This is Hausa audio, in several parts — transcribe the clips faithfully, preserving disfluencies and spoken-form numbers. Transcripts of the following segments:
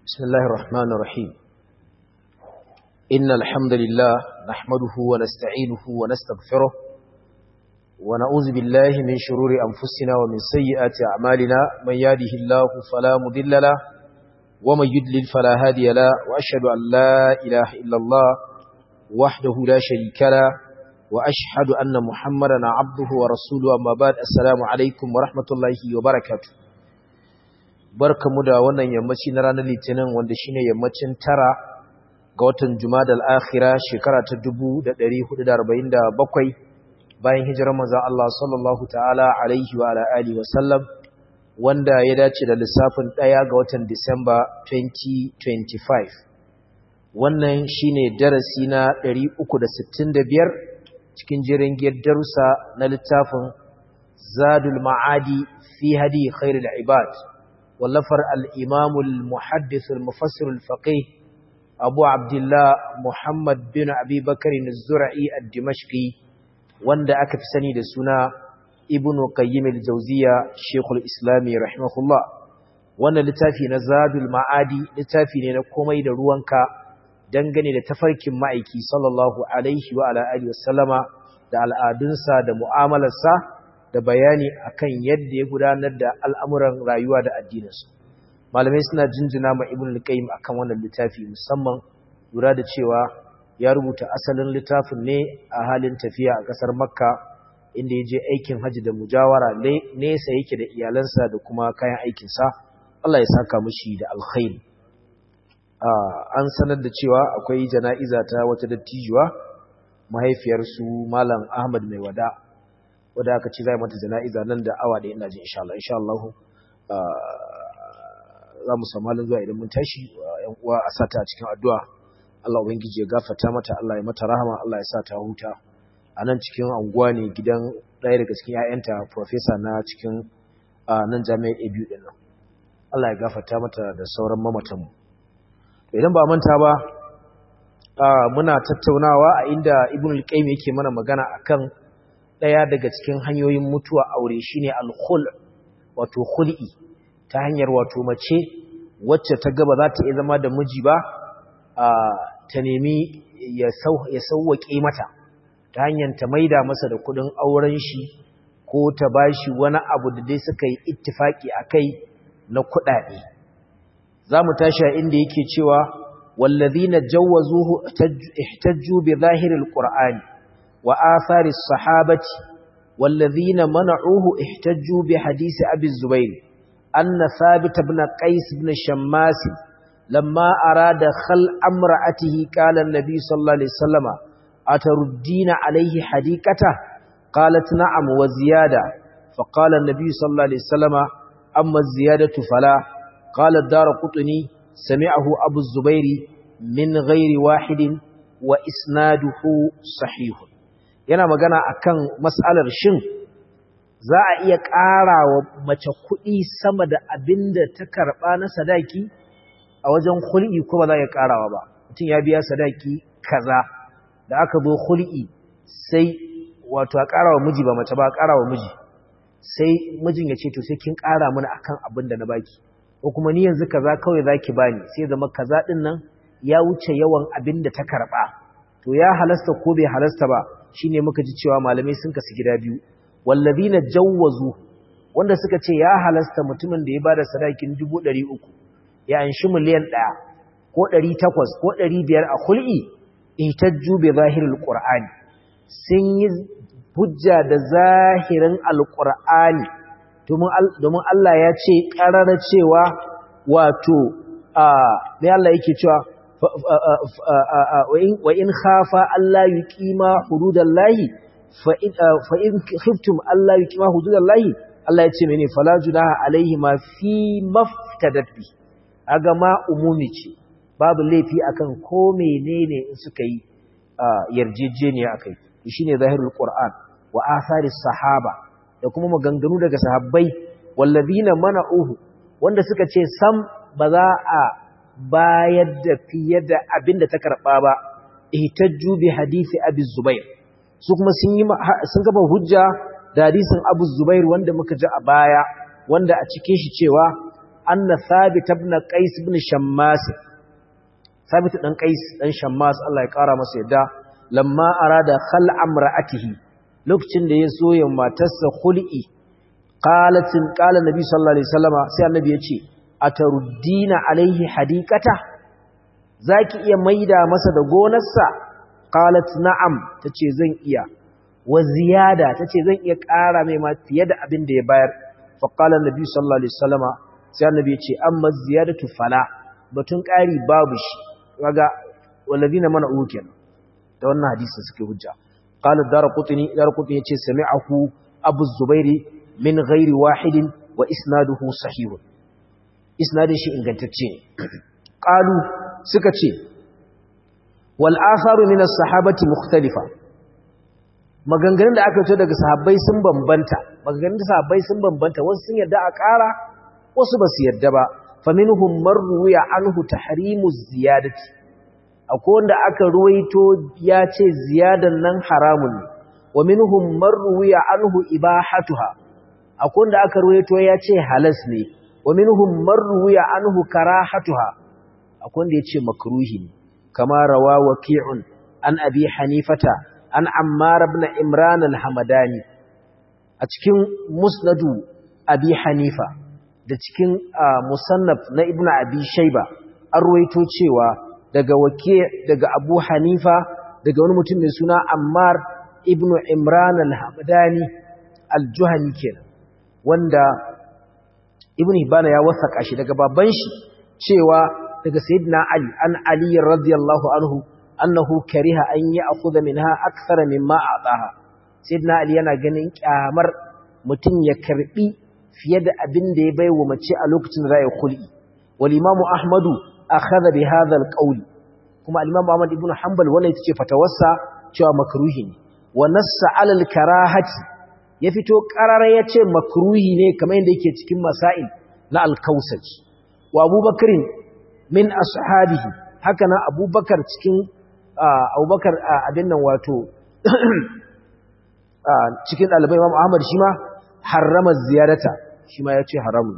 بسم الله الرحمن الرحيم إن الحمد لله نحمده ونستعينه ونستغفره ونعوذ بالله من شرور أنفسنا ومن سيئات أعمالنا من يهده الله فلا مضل له ومن يضلل فلا هادي له وأشهد أن لا إله إلا الله وحده لا شريك له وأشهد أن محمدا عبده ورسوله أما بعد السلام عليكم ورحمة الله وبركاته. Barkamu da wannan yammaci na ranar Litinin wanda shine yammacin tara ga watan Jumadal Akhira shekara ta dubu da ɗari hudu da arba'in da bakwai bayan hijirar manzon Allah sallallahu ta'ala alaihi wa ala alihi wa sallam wanda ya dace da lissafin ɗaya ga watan Disamba twenty twenty-five. Wannan shine darasi na ɗari uku da sittin da biyar cikin jerin giyar darussa na littafin Zadul Ma'adi fi hadi khairul ibad واللفر الإمام المحدث المفسر الفقيه أبو عبد الله محمد بن أبي بكر الزرعي الدمشقي وند أكف سني دسنا ابن قيم الجوزية شيخ الإسلام رحمه الله وند لتافي نزاد المعادي لتافي نكومي دروانكا dangane da tafarkin ma'aiki sallallahu alaihi wa ala alihi wasallama da al'adunsa da mu'amalarsa da bayani akan yadda ya gudanar da al'amuran rayuwa da addininsu. Malamai suna jinjina ma Ibn al-Qayyim akan wannan littafi musamman lura da cewa ya rubuta asalin littafin ne a halin tafiya a ƙasar Makka inda ya je aikin hajji da mujawara nesa yake da iyalansa da kuma kayan aikinsa. Allah ya saka mishi da alkhairi. An sanar da cewa akwai jana'iza ta wata dattijuwa mahaifiyar su Malam Ahmad Mai Wada wadda aka ce zai mata jana'iza nan da awa da ina ji insha Allah insha Allah za mu samu halin zuwa idan mun tashi yan uwa a sata a cikin addu'a Allah ubangiji ya gafarta mata Allah ya mata rahama Allah ya sa ta huta a nan cikin anguwa ne gidan ɗaya daga cikin ƴaƴanta professor na cikin nan jami'ar A B U din nan Allah ya gafarta mata da sauran mamatan mu to idan ba manta ba muna tattaunawa a inda Ibn al-Qayyim yake mana magana akan ɗaya daga cikin hanyoyin mutuwa aure shine al-khul wato khul'i ta hanyar wato mace wacce ta gaba za ta iya zama da miji ba ta nemi ya sauwaƙe mata ta hanyar ta maida masa da kuɗin auren shi ko ta bashi wani abu da dai suka yi ittifaki akai na kuɗaɗe. Za mu tashi a inda yake cewa wallazina jawwazuhu ihtajju bi zahiril qur'ani وآثار الصحابة والذين منعوه احتجوا بحديث أبي الزبير أن ثابت بن قيس بن شماس لما أراد خل امرأته قال النبي صلى الله عليه وسلم أتردين عليه حديقته قالت نعم وزيادة فقال النبي صلى الله عليه وسلم أما الزيادة فلا قال الدار قطني سمعه أبو الزبير من غير واحد وإسناده صحيح. Yana magana akan mas'alar shin za a iya ƙara wa mace kuɗi sama da abin da ta karɓa na sadaki a wajen hul'i ko ba za a iya ƙarawa ba. Mutum ya biya sadaki kaza da aka zo hul'i sai wato a ƙara wa miji ba mace ba a ƙara wa miji sai mijin ya ce to sai kin ƙara mana akan abin da na baki ko kuma ni yanzu kaza kawai zaki bani sai zama kaza ɗin nan ya wuce yawan abin da ta karɓa to ya halasta ko bai halasta ba shine muka ji cewa malamai sun kasu gida biyu wallazina jawwazu wanda suka ce ya halasta mutumin da ya bada sadakin dubu ɗari uku ya anshi miliyan ɗaya ko ɗari takwas ko ɗari biyar a khul'i ihtajju bi zahiril qur'ani sun yi hujja da zahirin alqur'ani domin domin Allah ya ce karara cewa wato a me Allah yake cewa وإن خافا ألا يقيما حدود الله فإن خفتم ألا يقيما حدود الله Allah ya ce mene fala junaha alaihima fi maftadat bi aga ma umumi ce babu laifi akan ko menene in suka yi yarjejeniya akai shine zahirul qur'an wa atharis sahaba da kuma maganganu daga sahabbai wallazina mana'uhu wanda suka ce sam ba za a bayar da fiye da abin da ta karɓa ba ihtajju bi hadisi abi zubair su kuma sun yi sun gaba hujja da hadisin abu zubair wanda muka ji a baya wanda a cikin shi cewa anna Thabit ibn Qais ibn Shammas Thabit dan Qais dan Shammas Allah ya kara masa yadda lamma arada khal'a imra'atihi lokacin da ya so ya matarsa khul'i qalatin qala nabi sallallahu alaihi wasallama sai annabi ya ce ataruddina alaihi hadiqata zaki iya maida masa da gonarsa qalat na'am tace zan iya wa ziyada tace zan iya ƙara mai ma fiye da abin da ya bayar fa qala nabi sallallahu alaihi wasallama sai annabi ya ce amma ziyadatu fala batun ƙari babu shi kaga walladina mana uken da wannan hadisin suke hujja qala darqutni darqutni yace sami'ahu abu zubairi min ghairi wahidin wa isnaduhu sahih isnadin shi ingantacce ne qalu suka ce wal akharu min as-sahabati mukhtalifa maganganun da aka fito daga sahabbai sun bambanta maganganun da sahabbai sun bambanta wasu sun yarda a ƙara wasu ba su yarda ba faminhum man ruwiya anhu tahrimu ziyadati akwai wanda aka ruwaito ya ce ziyadan nan haramun ne wa minhum man ruwiya anhu ibahatuha akwai wanda aka ruwaito ya ce halas ne wa minhum man ruwiya anhu karahatuha akwai wanda ya ce makruhi ne kama rawa waqi'un an abi hanifata an ammar ibn imran al-hamadani a cikin musnadu abi hanifa da cikin musannaf na ibn abi shayba an ruwaito cewa daga wake daga abu hanifa daga wani mutum mai suna ammar ibn imran al-hamadani al-juhani kenan wanda ibn hibana ya wasaka shi daga baban shi cewa daga sayyidina ali an ali radiyallahu anhu annahu kariha an ya'khudha minha akthara mimma a'taha sayyidina ali yana ganin kyamar mutum ya karbi fiye da abin da ya baiwa mace a lokacin da ya khuli wal imamu ahmadu akhadha bi hadha al qawl kuma al imamu ahmad ibn hanbal wannan ita ce fatawarsa cewa makruhi ne wa nassa ala al karahati ya fito qarara yace makruhi ne kamar yadda yake cikin masail na al kausaj wa abubakar min ashabihi haka na abubakar cikin abubakar abin nan wato cikin dalibai imam ahmad shi ma harrama ziyarata shi ma yace haramun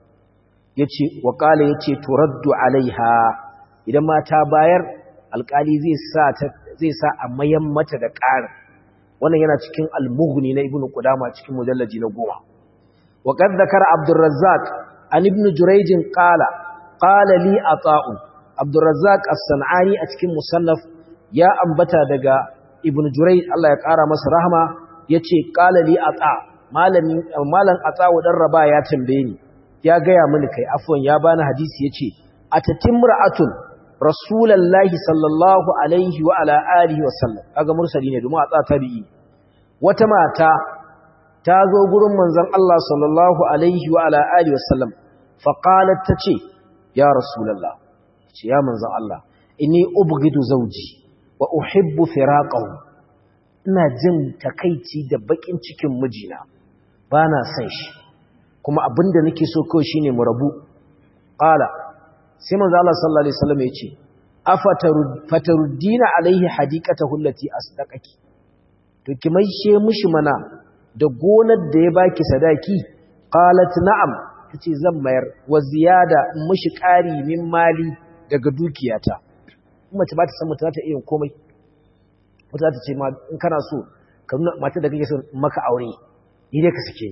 yace wa qala yace turaddu alaiha idan ma ta bayar alkali zai sa ta zai sa a mayan mata da ƙarin wannan yana cikin al-mughni na ibnu qudama cikin mujallaji na goma wa qad dhakara abdurrazzaq an ibnu jurayj qala qala li ata'u abdurrazzaq as-sanani a cikin musannaf ya ambata daga ibnu jurayj Allah ya ƙara masa rahma yace qala li ata malami malan ata wa dan raba ya tambaye ni ya gaya mini kai afwan ya bani hadisi yace atatimra'atun rasulullahi sallallahu alaihi wa ala alihi wa sallam kaga mursali ne domin ata tabi'i wata mata ta zo gurin manzon Allah sallallahu alaihi wa ala alihi wa sallam fa qalat tace ya rasulullah ce ya manzon Allah inni ubghidu zawji wa uhibbu firaqahu ina jin takeici da bakin cikin mijina bana san shi kuma abinda nake so kawai shine mu rabu qala sai manzo Allah sallallahu alaihi wasallam yace afataruddina alaihi hadiqatahu allati asdaqaki to ki maishe mishi mana da gonar da ya baki sadaki qalat na'am tace zan mayar wa ziyada mishi ƙari min mali daga dukiyata mace ba ta san mutum ta iya komai wata ta ce ma in kana so ka nuna mata da kake so maka aure ni dai ka sake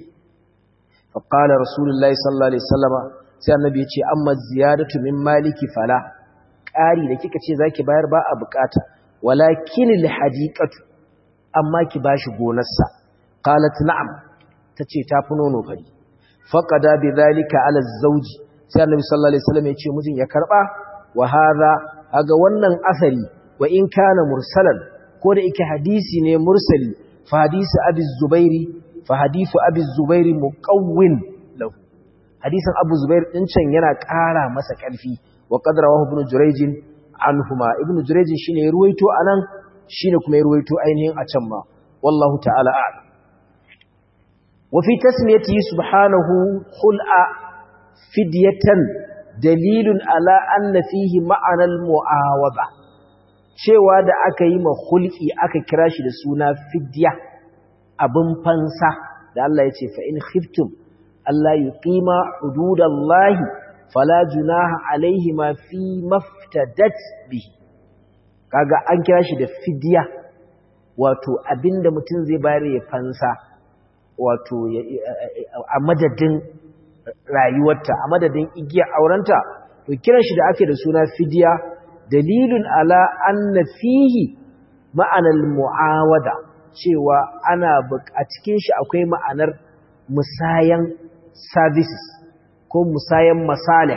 fa qala rasulullahi sallallahu alaihi wasallama sai annabi ya ce amma ziyadatu min maliki fala ƙari da kika ce zaki bayar ba a bukata walakin li hadiqatu amma ki bashi gonarsa qalat na'am tace ta fi nono fari faqada bi dhalika ala zawji sai annabi sallallahu alaihi wasallam ya ce mijin ya karba wa hadha haga wannan asari wa in kana mursalan ko da yake hadisi ne mursali fa hadisi abi zubairi fa hadithu abi zubairi muqawwin lahu hadisin abu zubair din can yana ƙara masa ƙarfi wa qad rawahu ibn jurayj anhuma ibn jurayj shine ya ruwaito anan shine kuma ya ruwaito ainihin a can ma wallahu ta'ala a'lam wa fi tasmiyatihi subhanahu khul'a fidyatan dalilun ala anna fihi ma'anal mu'awada cewa da aka yi ma khulqi aka kira shi da suna fidya abin fansa da Allah ya ce fa in khiftum Allah yuqima hududallahi fala junaha alaihima fi maftadat bihi. Kaga an kira shi da fidya, wato abinda mutum zai bayar ya fansa, wato a madadin rayuwarta, a madadin igiyar aurenta, to kiran shi da ake da suna fidya dalilun ala anna fihi ma'anar mu'awada, cewa ana a cikin shi akwai ma'anar musayan services ko musayan masalih.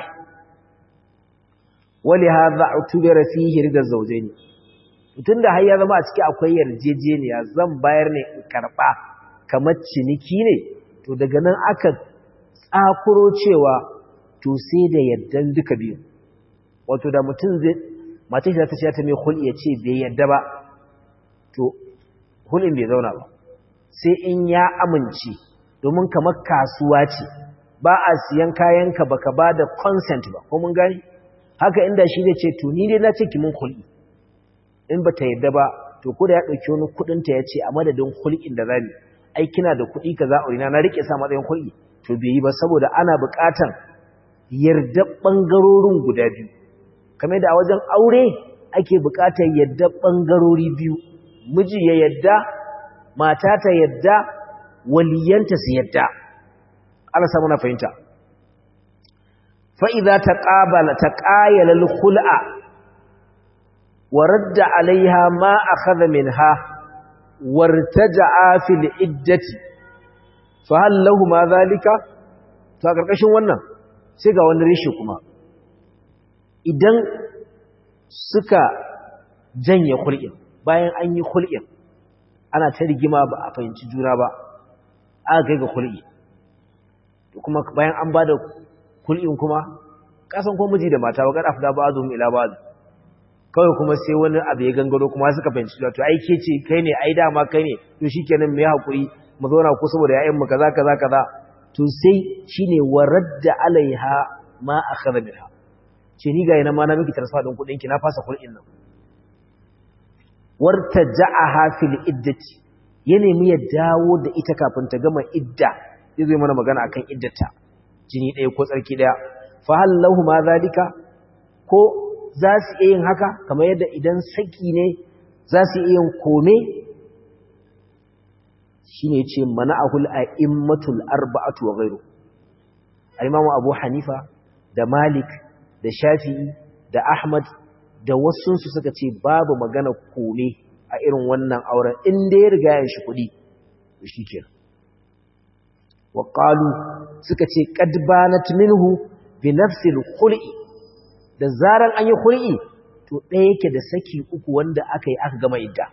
wali hadha utubira fihi ridaz zawjaini, tunda har ya zama a ciki akwai yarjejeniya, zan bayar ne in karba kamar ciniki ne, to daga nan aka tsakuro cewa to sai da yardan duka biyu. Wato da mutum zai mace ta ce ta mai hul'i ya ce bai yarda ba, to hulin bai zauna ba, sai in ya amince, domin kamar kasuwa ce, ba a siyan kayanka baka ba da consent ba, ko mun gani? Haka inda shi zai ce to ni dai na ce ki mun hul'i, in ba ta yadda ba, to ko da ya ɗauki wani kuɗinta ya ce a madadin hul'in da zami, ai kina da kuɗi ka za a na riƙe sa matsayin hul'i, to bai yi ba, saboda ana buƙatan yarda ɓangarorin guda biyu. Kamar da a wajen aure ake buƙatar yarda ɓangarori biyu, miji ya yadda, mata ta yadda, waliyanta su yadda. Allah samu na fahimta. Fa'iza ta ƙabala ta ƙayalar hul'a, wa radda alaiha ma a kada min ha, warta ja'a fil iddati, fa hallahu ma zalika? To a ƙarƙashin wannan, sai ga wani rishi kuma. Idan suka janye hul'in, bayan an yi hul'in ana ta rigima ba a fahimci juna ba, aka kai ga hul'i, kuma bayan an ba da hul'in kuma kasan ko miji da mata wakar afda ba zuwa ila ba kawai kuma sai wani abu ya gangaro kuma suka fahimci juna, to ai ke ce kai ne, ai dama kai ne, to shi kenan mai haƙuri mu zauna ko saboda ya'yanmu kaza kaza kaza, to sai shine waradda alaiha ma akhadha minha, ce ni ga yana ma na miki transfer din kuɗin ki, na fasa hul'in nan. Warta ja'aha fil iddati, ya nemi ya dawo da ita kafin ta gama idda, zai zo mana magana akan iddata, jini ɗaya ko tsarki ɗaya. Fa hallahu ma zalika, ko za su iya yin haka, kamar yadda idan saki ne za su iya yin kome, shine yace mana'ahul a'immatul arba'atu wa ghayru. Al-Imam Abu Hanifa da Malik da Shafi'i da Ahmad da wasunsu suka ce babu magana kome a irin wannan auren, inda ya riga ya shi kuɗi shi kenan. Wa qalu suka ce qad banat minhu bi nafsi al-khul'i, da zaran an yi khul'i to ɗaya yake da saki uku wanda aka yi aka gama idda.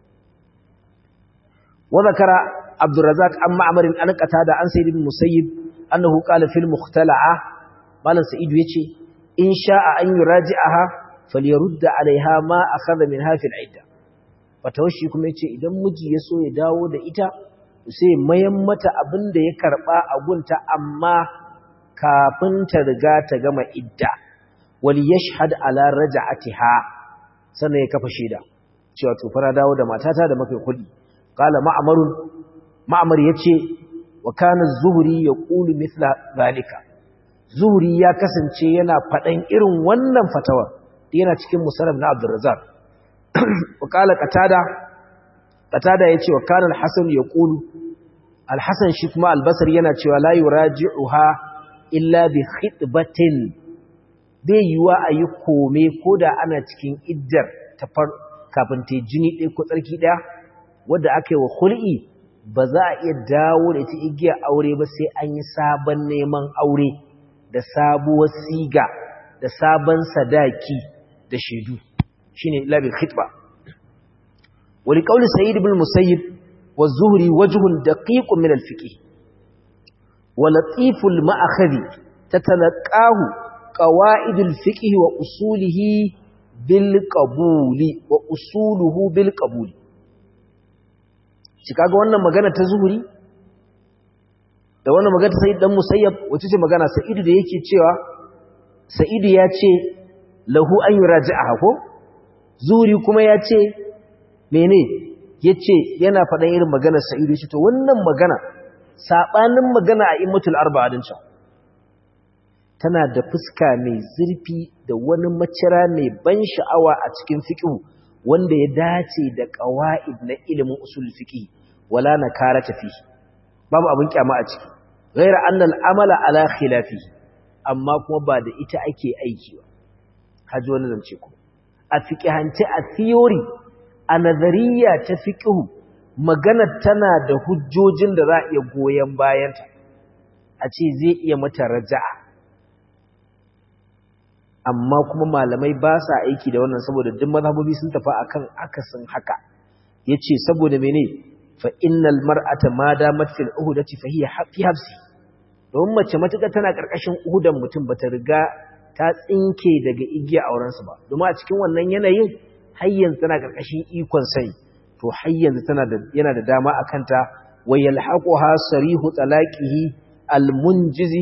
Wa zakara Abdurrazzaq an Ma'mar an Qatada an Sayyid ibn Musayyib annahu qala fil mukhtala'a, malan Sa'id yace in sha'a an yuraji'aha falyarudda alaiha ma akhadha minha fil idda. Fatawashi kuma yace idan miji ya so ya dawo da ita sai mayan mata abinda ya karba a gunta, amma kafin ta riga ta gama idda. Wal yashhad ala raj'atiha, sannan ya kafa shaida cewa to fara dawo da matata da makai kudi. Qala Ma'mar, Ma'mar yace wa kana az-Zuhri yaqulu mithla zalika. Zuhri ya kasance yana fadan irin wannan fatawa, yana cikin musannaf na Abdurrazzaq. Wa qala Qatada, Qatada yace wa kana al-Hasan yaqulu, al-Hasan shi kuma al-Basri yana cewa la yuraji'uha illa bi khitbatin, bai yiwa ayi kome koda ana cikin iddar ta far kafin ta jini ɗaya ko tsarki ɗaya wanda aka yi wa khul'i, ba za a iya dawo da ita igiya aure ba sai an yi sabon neman aure da sabuwar siga da sabon sadaki da shaidu, shine illa bil khitba. Wa li qawli Sa'id ibn Musayyib wa Zuhri wajhun daqiqun min al-fiqh wa latiful ma'akhadhi tatalaqahu qawaid al-fiqh wa usulihi bil qabuli wa usuluhu bil qabuli. Shi kaga wannan magana ta Zuhri da wannan magana ta Sa'id dan Musayyab, wace ce magana? Sa'id da yake cewa Sa'id ya ce lahu an yuraji'aha ko, Zuhri kuma ya ce mene, yace yana faɗan irin maganar Sa'id, shi to wannan magana sabanin magana a immatul arba'a din can tana da fuska mai zurfi da wani macira mai ban sha'awa a cikin fiqh wanda ya dace da qawaid na ilimin usul fiqh wala nakarata fi babu abin kyama a ciki ghayra anna al-amala ala khilafi amma kuma ba da ita ake aiki ba haji wani zance ku a fiqhance a theory a nazariya ta fiqh magana tana da hujjojin da za a iya goyen bayanta a ce zai iya mata raja'a amma kuma malamai ba sa aiki da wannan saboda duk mazhabobi sun tafi akan akasin haka yace saboda mene fa innal mar'ata ma damat fil uhdati fa hiya fi habsi don mace matuka tana karkashin uhudan mutum bata riga ta tsinke daga igiya auren sa ba domin a cikin wannan yanayin har yanzu tana karkashin ikon sai to har yanzu tana da yana da dama akan ta wayalhaquha sarihu talaqihi almunjizi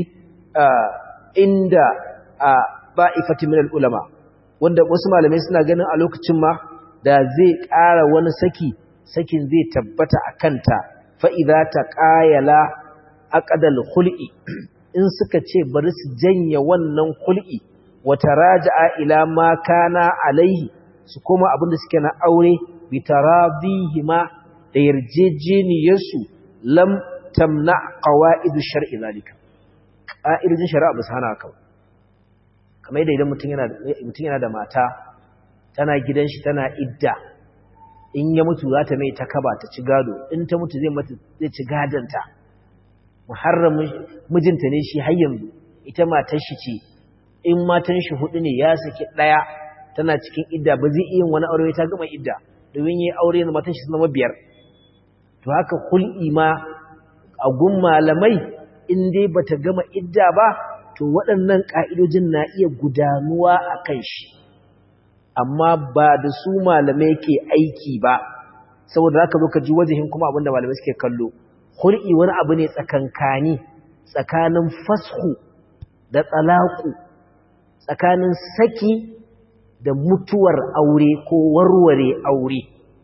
inda ba'ifati min ulama wanda wasu malamai suna ganin a lokacin ma da zai ƙara wani saki sakin zai tabbata akan ta fa idza taqayala aqdal khul'i in suka ce bari su janye wannan khul'i wa taraja'a ila ma kana alaihi su koma abinda suke na aure bi taradihima da yarjejeniyarsu lam tamna qawaidu shar'i zalika qa'idun shari'a ba su hana haka kamar yadda idan mutum yana mutum yana da mata tana gidan shi tana idda in ya mutu za ta mai takaba ta ci gado in ta mutu zai mata zai ci gadanta muharram mijinta ne shi har yanzu ita matar shi ce in matan shi hudu ne ya saki daya tana cikin idda ba zai iya wani aure ta gama idda domin yayi aure ne matan shi zama biyar to haka kul'i ma a gun malamai in dai bata gama idda ba to waɗannan ƙa'idojin na iya gudanuwa a kan shi amma ba da su malamai ke aiki ba saboda zaka zo ka ji wajihin kuma abinda malamai suke kallo hul'i wani abu ne tsakankani tsakanin fashu da talaku tsakanin saki da mutuwar aure ko warware aure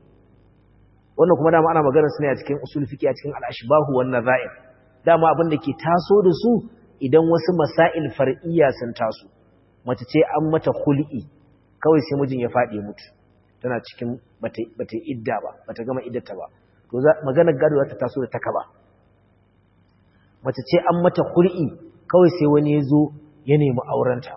wannan kuma dama ana magana su ne a cikin usul fiqh a cikin al-ashbahu wan nazair dama abin da ke taso da su idan wasu masail far'iyya sun taso mace ce an mata khul'i kawai sai mijin ya fadi mutu tana cikin bata bata idda ba bata gama iddata ba to maganar gado za ta taso da takaba mace ce an mata khul'i kawai sai wani ya zo ya nemi aurenta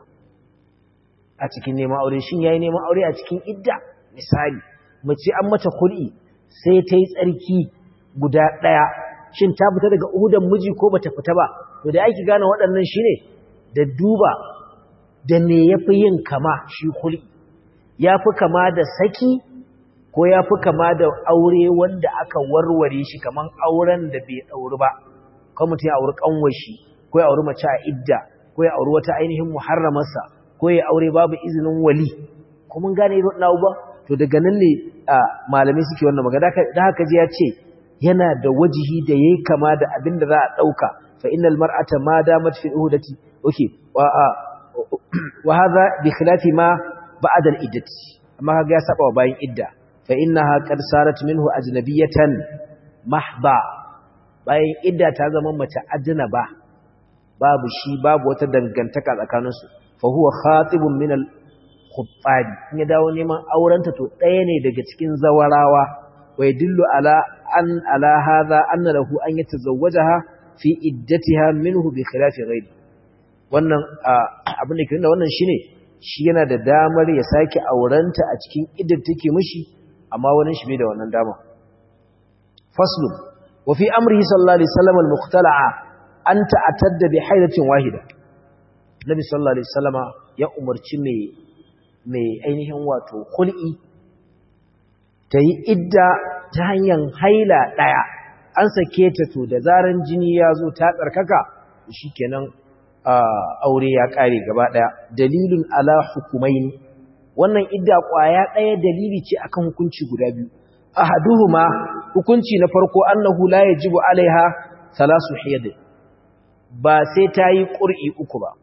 a cikin neman aure shin yayi neman aure a cikin idda misali mace an mata khul'i sai ta yi tsarki guda ɗaya shin ta fita daga uhudan miji ko bata fita ba to da ake gane waɗannan shine da duba da me yafi yin kama shi khul'i yafi kama da saki ko yafi kama da aure wanda aka warware shi kaman auren da bai dauri ba kuma mutum ya auri kanwar shi ko ya auri mace a idda ko ya auri wata ainihin muharramarsa ko ya aure babu izinin wali ko mun gane irin nawo ba to daga nan ne malamai suke wannan magana da haka ji ya ce yana da wajihi da yayi kama da abin da za a dauka fa innal mar'ata ma damat fi uhdati okay wa wa hadha bi khilafi ma ba'da al iddati amma kaga ya saba wa bayin idda fa innaha qad sarat minhu ajnabiyatan mahba bayin idda ta zama mace ajnaba babu shi babu wata dangantaka tsakaninsu fa huwa khatibun min al khuffadi in ya dawo neman aurenta to ɗaya ne daga cikin zawarawa wa yadullu ala an ala hadha anna lahu an yatazawwajaha fi iddatiha minhu bi khilafi ghairi wannan abin da ke nuna wannan shine shi yana da damar ya sake aurenta a cikin iddar take mishi amma wani shi bai da wannan dama faslun wa fi amrihi sallallahu alaihi wasallam al-mukhtala'a an ta'tadda bi haidatin wahida nabi sallallahu alaihi wasallama ya umarci mai mai ainihin wato khul'i ta yi idda ta hanyar haila ɗaya an sake ta to da zaran jini ya zo ta tsarkaka shi kenan aure ya ƙare gaba ɗaya dalilin ala hukumaini wannan idda ƙwaya ɗaya dalili ce akan hukunci guda biyu ahaduhuma hukunci na farko annahu la yajibu alaiha salasu hiyad ba sai ta yi ƙur'i uku ba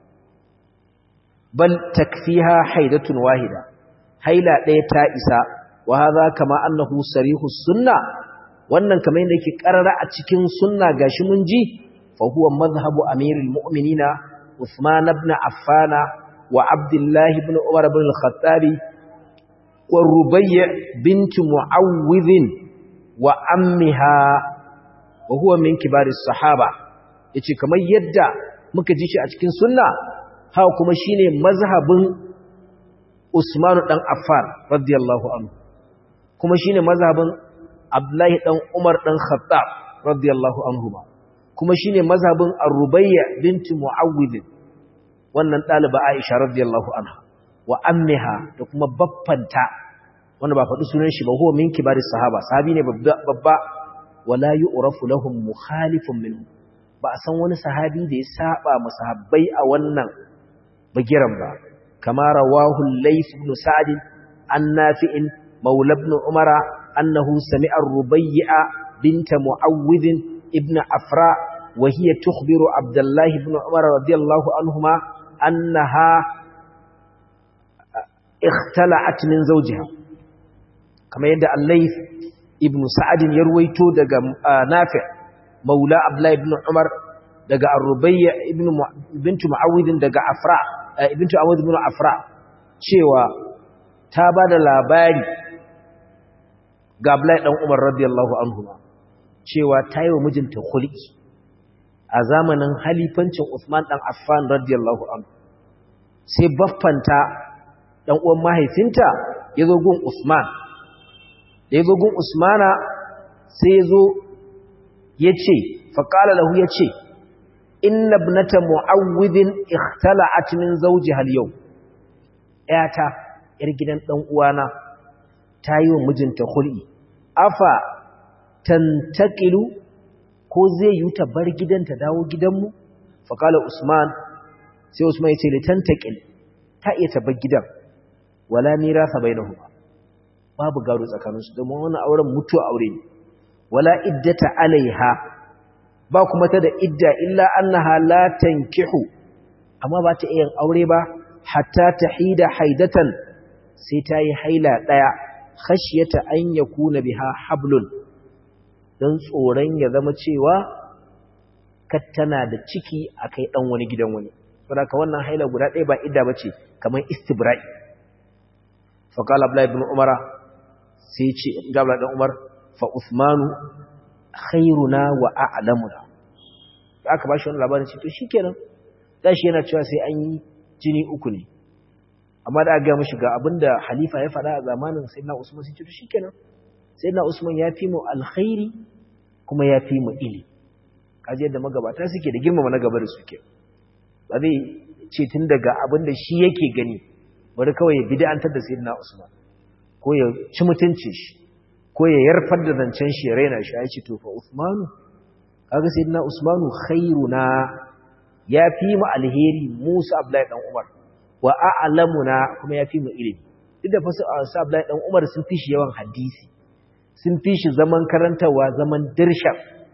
bal takfiha haidatun wahida haila ɗaya ta isa wa hadha kama annahu sarihus sunna wannan kamar yadda yake karara a cikin sunna gashi mun ji fa huwa madhhabu amirul mu'minina Uthman ibn Affan wa Abdullah ibn Umar ibn al-Khattab wa Rubayy bint Muawwidh wa ammiha wa huwa min kibari sahaba yace kamar yadda muka ji shi a cikin sunna haka kuma shine mazhabin Usman dan Affan radiyallahu anhu kuma shine mazhabin Abdullah dan Umar dan Khattab radiyallahu anhuma kuma shine mazhabin Ar-Rubayya binti Muawwidh wannan daliba Aisha radiyallahu anha wa ammiha da kuma baffanta wanda ba faɗi sunan shi ba huwa min kibari sahaba sahabi ne babba wala yu'rafu lahum mukhalifun minhu ba san wani sahabi da ya saba masahabbai a wannan bagiran ba kama rawahu al-Layth ibn Sa'd an Nafi'in mawla ibn Umara annahu sami'a Ar-Rubayya bint Muawwidh ibn Afra wa hiya tukhbiru Abdullah ibn Umar radiyallahu anhuma annaha ikhtala'at min zawjiha kama yadda al-Layth ibn Sa'd ya ruwaito daga Nafi' maula Abdullah ibn Umar daga Ar-Rubayya ibn bint Muawwidh daga Afra ibn Muawwidh ibn Afra cewa ta bada labari ga Abdullah dan Umar radiyallahu anhu cewa ta yi wa mijinta khulqi a zamanin halifancin Uthman dan Affan radiyallahu anhu sai baffanta dan uwan mahaifinta yazo gun Uthman da yazo gun Usmana sai yazo yace fa qala lahu yace inna ibnata Muawwidh ikhtala'at min zawjiha al-yawm yata yar gidan dan uwana ta yi wa mijinta khul'i afa tantaqilu ko zai yi ta bar gidanta dawo gidanmu fa qala Usman sai Usman yace li tantaqil ta iya ta bar gidan wala mirasa bainahuma babu gado tsakaninsu domin wannan auren mutuwa aure ne wala iddata alaiha ba kuma ta da idda illa annaha la tankihu amma ba ta yin aure ba hatta tahida haidatan sai ta yi haila daya khashiyata an yakuna biha hablun dan tsoron ya zama cewa kattana da ciki akai dan wani gidan wani saboda wannan haila guda ɗaya ba idda bace kamar istibra'i fa qala Abdullah ibn Umar sai ce Abdullah ibn Umar fa Uthmanu khairuna wa a'lamuna aka ba shi wannan labarin ce to shikenan dashi yana cewa sai an yi jini uku ne amma da aka ga mishi ga abinda halifa ya faɗa a zamanin sayyidina Usman sai ce to shikenan sayyidina Usman ya fi mu alkhairi kuma ya fi mu ili kaje yadda magabata suke da girmama na gaba da suke ba zai ce tun daga abinda shi yake gani bari kawai ya bid'antar da sayyidina Usman ko ya ci mutuncin shi ko ya yarfar da zancen shi ya raina shi ya ce to fa Usmanu kaga sayyidina Usmanu khairuna ya fi mu alheri Musa Abdullahi dan Umar wa a'lamuna kuma ya fi mu ilimi duk da fasu Abdullahi dan Umar sun fi shi yawan hadisi sun fi shi zaman karantawa zaman dirsha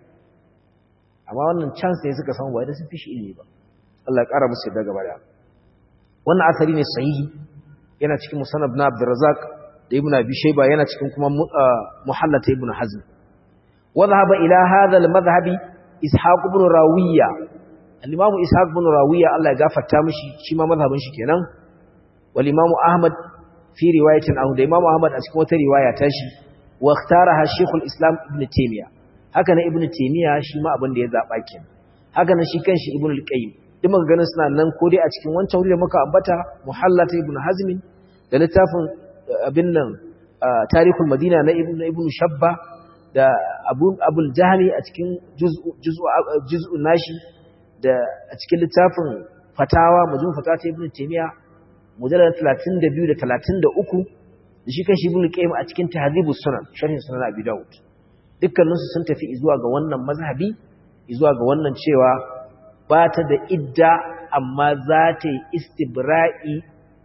amma wannan chance ne suka samu ba da sun fi shi ilimi ba Allah ya kara musu daga baya wannan asari ne sahihi yana cikin musannad ibn Abdurrazzaq da ibn Abi Shayba yana cikin kuma muhallata ibn Hazm wa dhahaba ila hadha al-madhhabi Ishaq ibn Rawiya al-Imam Ishaq ibn Rawiya Allah ya gafarta mishi shi ma mazhabin shi kenan wal Imam Ahmad fi riwayatin ahu da Imam Ahmad a cikin wata riwaya ta shi wa ikhtaraha Sheikhul Islam Ibn Taymiyyah haka nan Ibn Taymiyyah shi ma abin da ya zaba kenan haka nan shi kanshi Ibn al-Qayyim duk muka ganin suna nan ko dai a cikin wancan wuri da muka ambata muhallata Ibn Hazm da littafin abin nan Tarihul Madina na Ibn Ibn Shabba da Abu Abul Jahmi a cikin juz'u juz'u nashi da a cikin littafin Fatawa majmu fatawa ta Ibn Taymiyyah mujallad talatin da biyu da talatin da uku da shi kan shi Ibn Qayyim a cikin Tahdhibus Sunan sharhin Sunan Abi Dawud dukkanin su sun tafi zuwa ga wannan mazhabi zuwa ga wannan cewa ba ta da idda amma za ta yi istibra'i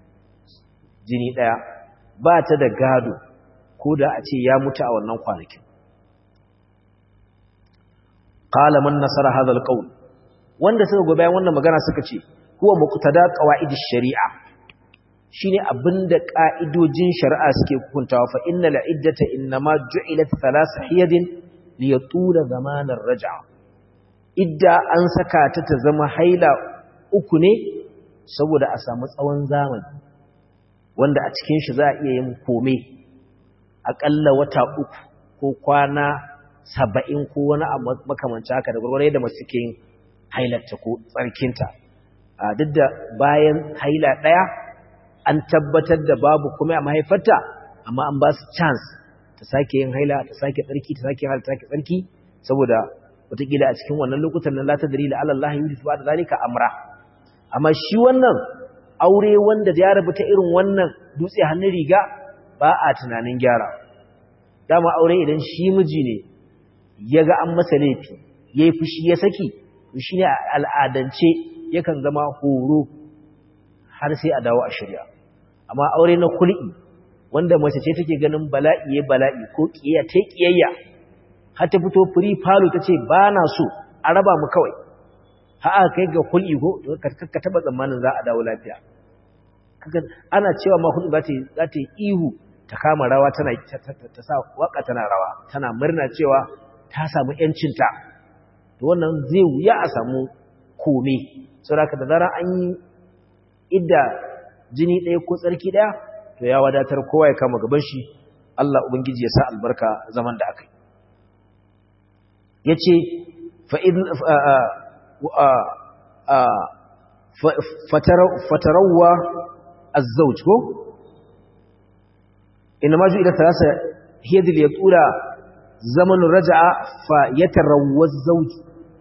jini daya ba ta da gado ko da a ce ya mutu a wannan kwanakin qala man nasara hadha alqawl wanda suka go bayan wannan magana suka ce huwa muqtada qawaidish shari'a shine abinda ka'idojin shari'a suke hukuntawa fa innal iddata inma ju'ilat thalath hiyadin liyatula zamanar raj'a idda an saka ta ta zama haila uku ne saboda a samu tsawon zamani wanda a cikin shi za a iya yin kome aƙalla wata uku ko kwana saba'in ko wani abu makamanci haka da gwargwaro yadda masu ke yin hailarta ko tsarkinta duk da bayan haila ɗaya an tabbatar da babu kuma a mahaifarta amma an ba su chance ta sake yin haila ta sake tsarki ta sake haila ta sake tsarki saboda wataƙila a cikin wannan lokutan nan la tadri la Allah yuhdithu ba'da zalika amra amma shi wannan aure wanda ya rubuta irin wannan dutse hannun riga ba a tunanin gyara dama aure idan shi miji ne ya ga an masa laifi yayi fushi ya saki to shine al'adance yakan zama horo har sai a dawo a shirya amma aure na kul'i wanda mace ce take ganin bala'i ya bala'i ko kiyaya ta kiyayya har ta fito free falo tace ba na so a raba mu kawai ha kai ga kul'i ko ka taba tsammanin za a dawo lafiya kaga ana cewa ma kul'i za ta za ta ihu ta kama rawa tana ta sa waka tana rawa tana murna cewa ta samu yancin ta to wannan zai wuya a samu kome saboda da zarar an yi idda jini ɗaya ko tsarki ɗaya to ya wadatar kowa ya kama gaban shi Allah ubangiji ya sa albarka zaman da aka yi yace fa in fatarawa az-zawj ko inma ju ila thalatha hiya dil yatura zaman raj'a fa yatarawwa az-zawj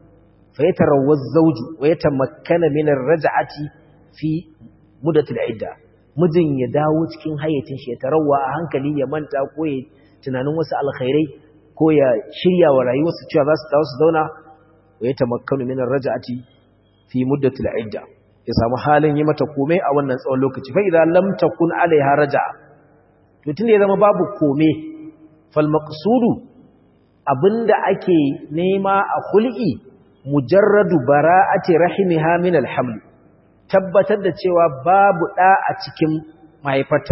fa yatarawwa az-zawj wa yatamakkana min ar-raj'ati fi muddat al-idda mijin ya dawo cikin hayyacin shi ya tarawa a hankali ya manta ko ya tunanin wasu alkhairai ko ya shirya wa rayuwarsa cewa za su dawo su zauna wa yatamakkanu min ar-raj'ati fi muddat al-idda ya samu halin yi mata komai a wannan tsawon lokaci fa idan lam takun alaiha raj'a to tunda ya zama babu komai fal maqsudu abinda ake nema a khul'i mujarradu bara'ati rahimiha min al-haml tabbatar da cewa babu da a cikin mahaifarta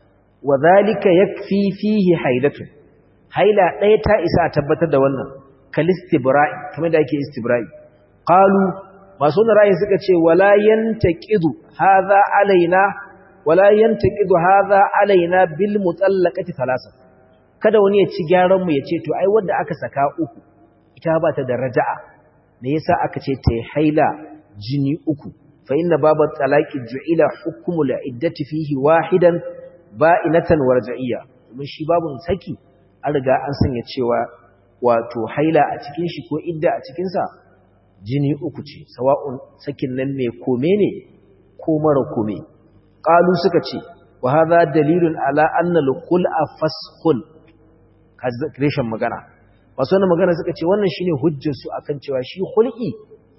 wa zalika yakfi fihi haidatu haila ɗaya ta isa a tabbatar da wannan kal istibra'i kamar da yake istibra'i qalu masu ra'ayi suka ce wala yantaqidu hadha alaina wala yantaqidu hadha alaina bil mutallaqati thalatha kada wani ya ci gyaran mu ya ce to ai wanda aka saka uku ita ba ta da raja'a me yasa aka ce ta haila jini uku fa inna babat talaqi ju'ila hukmu al-iddati fihi wahidan ba'inatan warja'iyya mun shi babun saki an riga an sanya cewa wato haila a cikin shi ko idda a cikin sa jini uku ce sawa'un sakin nan mai kome ne ko mara kome qalu suka ce wa hadha dalilun ala anna al-khul'a faskhun kazakrishan magana wasu wannan magana suka ce wannan shine hujjar su akan cewa shi khul'i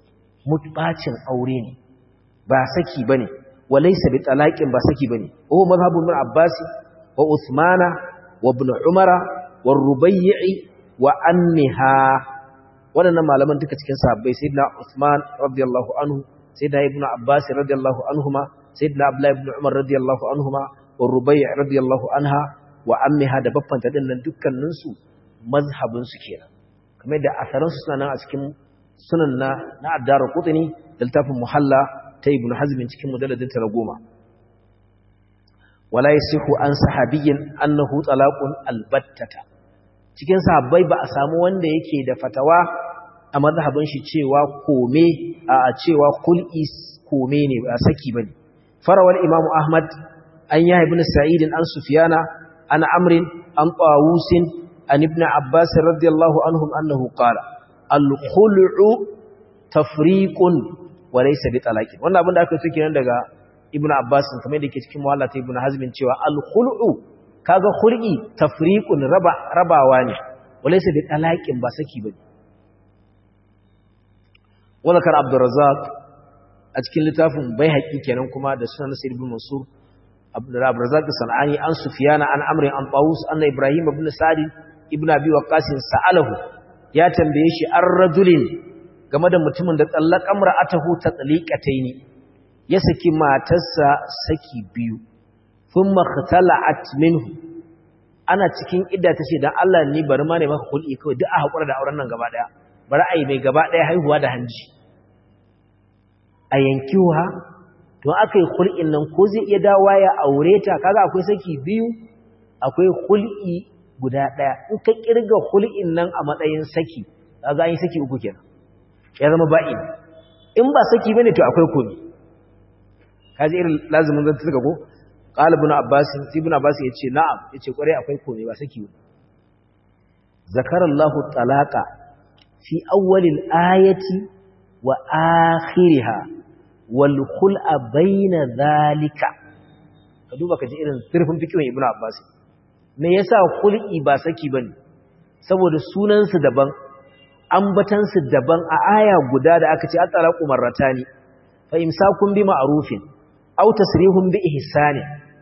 mutbacin aure ne ba saki bane walaysa bi talaqin ba saki bane oh mazhabun min abbas wa usmana wa ibn umara wa rubayyi wa anniha wadannan malaman duka cikin sahabbai sayyidina usman radiyallahu anhu sayyidina ibn abbas radiyallahu anhuma sayyidina abdullah ibn umar radiyallahu anhuma wa rubayyi radiyallahu anha wa ammiha da baffanta dinnan dukkanin su mazhabin su kenan kamar da asaran su suna nan a cikin sunan na na ad-darqutni daltafin muhalla ta ibn hazm cikin mujalladin ta goma wala yasihu an sahabiyyin annahu talaqun albattata cikin sahabbai ba a samu wanda yake da fatawa a mazhabin shi cewa kome a cewa kul'i kome ne ba saki bane farawal imam ahmad an yahya ibn sa'id an sufyana an amr an tawus an ibn abbas radiyallahu anhum annahu qala al-khul'u tafriqun wa laysa bi talaqin wannan abin da aka so kenan daga ibn abbas kamar da yake cikin muhallata ibn hazm cewa al-khul'u kaga khul'i tafriqun raba rabawa ne wa laysa bi talaqin ba saki bane wala kar abdurrazzaq a cikin littafin baihaqi kenan kuma da sunan sa'id ibn mansur abdurrazzaq sanani an sufyana an amr an tawus anna ibrahim ibn sa'd ibn abi waqqas sa'alahu ya tambaye shi ar-rajulin game da mutumin da tsallaka mar'atahu ta tsaliqataini ya saki matarsa saki biyu thumma khatala'at minhu ana cikin idda tace dan Allah ni bari ma ne maka kulli kawai duk a hakura da auren nan gaba daya bari ai mai gaba daya haihuwa da hanji a yankiwa to akai khul'in nan ko zai iya dawowa ya aure ta kaga akwai saki biyu akwai khul'i guda daya in ka kirga khul'in nan a matsayin saki kaga an yi saki uku kenan ya zama ba'in in ba saki bane to akwai komi kaji irin lazimin zan tuka ko qala ibn abbas ibn abbas yace na'am yace kware akwai komi ba saki ba zakarallahu talaqa fi awwalil ayati wa akhiriha wal khul'a bayna zalika ka duba kaji irin zurfin fikihin ibn abbas me yasa khul'i ba saki bane saboda sunan su daban ambatan su daban a aya guda da aka ce at-talaqu marratani fa imsakun bi ma'rufin aw tasrihun bi ihsani